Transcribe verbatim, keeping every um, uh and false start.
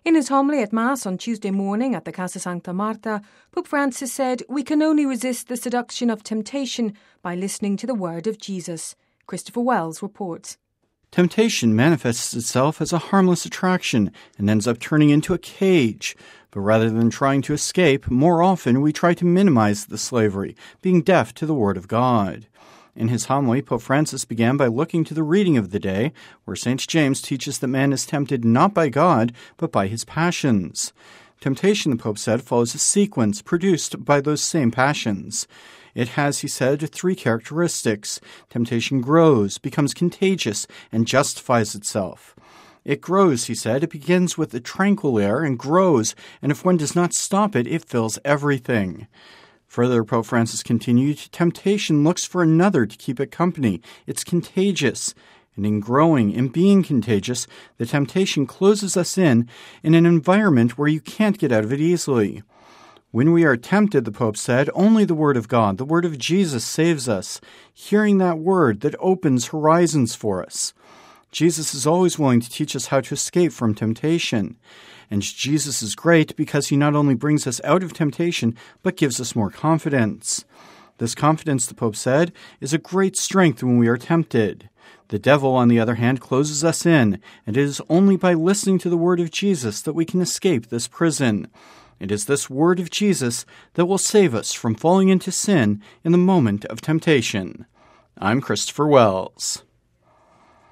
In his homily at Mass on Tuesday morning at the Casa Sancta Marta, Pope Francis said, "We can only resist the seduction of temptation by listening to the word of Jesus." Christopher Wells reports. Temptation manifests itself as a harmless attraction and ends up turning into a cage. But rather than trying to escape, more often we try to minimize the slavery, being deaf to the Word of God. In his homily, Pope Francis began by looking to the reading of the day, where Saint James teaches that man is tempted not by God, but by his passions. Temptation, the Pope said, follows a sequence produced by those same passions. It has, he said, three characteristics. Temptation grows, becomes contagious, and justifies itself. It grows, he said. It begins with a tranquil air and grows, and if one does not stop it, it fills everything. Further, Pope Francis continued, temptation looks for another to keep it company. It's contagious. And in growing and being contagious, the temptation closes us in in an environment where you can't get out of it easily. When we are tempted, the Pope said, only the Word of God, the Word of Jesus saves us, hearing that Word that opens horizons for us. Jesus is always willing to teach us how to escape from temptation. And Jesus is great because he not only brings us out of temptation, but gives us more confidence. This confidence, the Pope said, is a great strength when we are tempted. The devil, on the other hand, closes us in, and it is only by listening to the word of Jesus that we can escape this prison. It is this word of Jesus that will save us from falling into sin in the moment of temptation. I'm Christopher Wells.